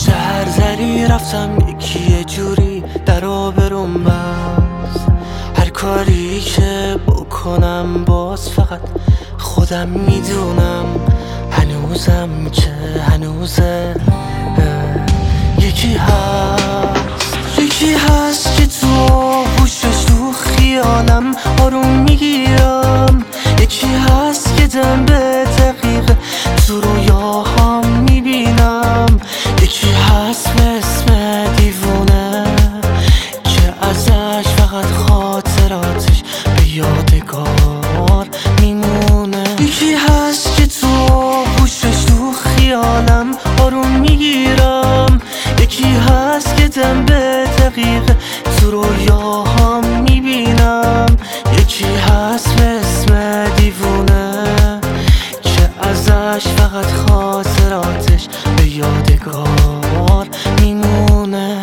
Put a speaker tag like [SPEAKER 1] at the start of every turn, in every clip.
[SPEAKER 1] پشت هر زری رفتم یکی یه جوری در آبروم بست. هر کاری که بکنم باز فقط خودم میدونم هنوزم که هنوزه. یکی هست که تو گوشش تو خیالم آروم میگیرم. یکی هست که دم به دقیقه تو رویاهام میبینم. یکی هست اسم دیوونه که ازش فقط خاطراتش به یادگار میمونه. یکی هست که تو گوشش تو خیالم آروم میگیرم. یکی هست که دم به دقیقه تو رویاهام میبینم. یکی هست اسم دیوونه که ازش فقط خاطراتش به یادگار میمونه.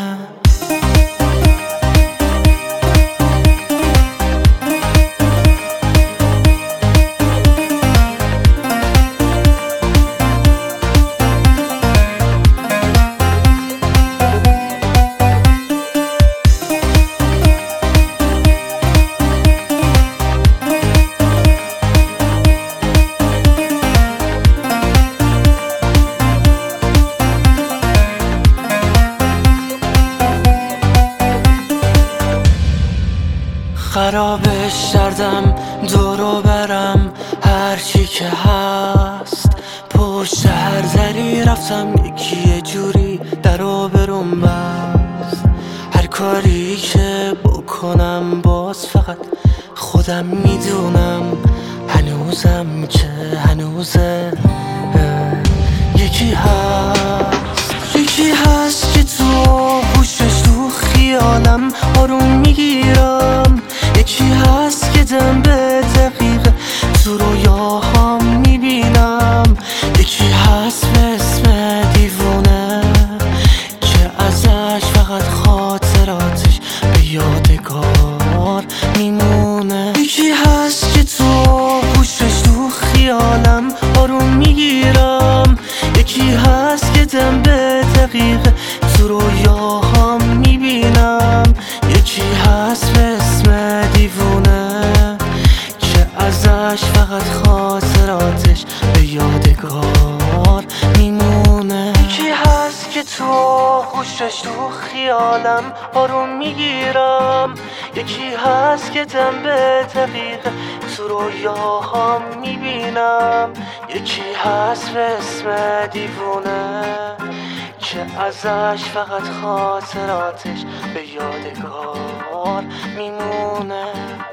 [SPEAKER 1] خرابش کردم دورو برم هرچی که هست. پشت هر زری رفتم یکی یه جوری در آبروم بست. هر کاری که بکنم باز فقط خودم میدونم هنوزم که هنوزه. یکی هست که تو گوشش تو خیالم آروم میگیرم. یکی هست که دم به دقیقه تو رویاهام میبینم. یکی هست اسم دیوونه که ازش فقط خاطراتش به یادگار میمونه. یکی هست که تو گوشش تو خیالم آروم میگیرم. یکی هست که دم به دقیقه تو رویاهام میبینم. یکی هست اسم دیوونه که ازش فقط خاطراتش به یادگار میمونه. یکی هست که تو گوشش تو خیالم آروم میگیرم. یکی هست که دم به دقیقه تو رویاهام میبینم. یکی هست اسم دیوونه که ازش فقط خاطراتش به یادگار میمونه.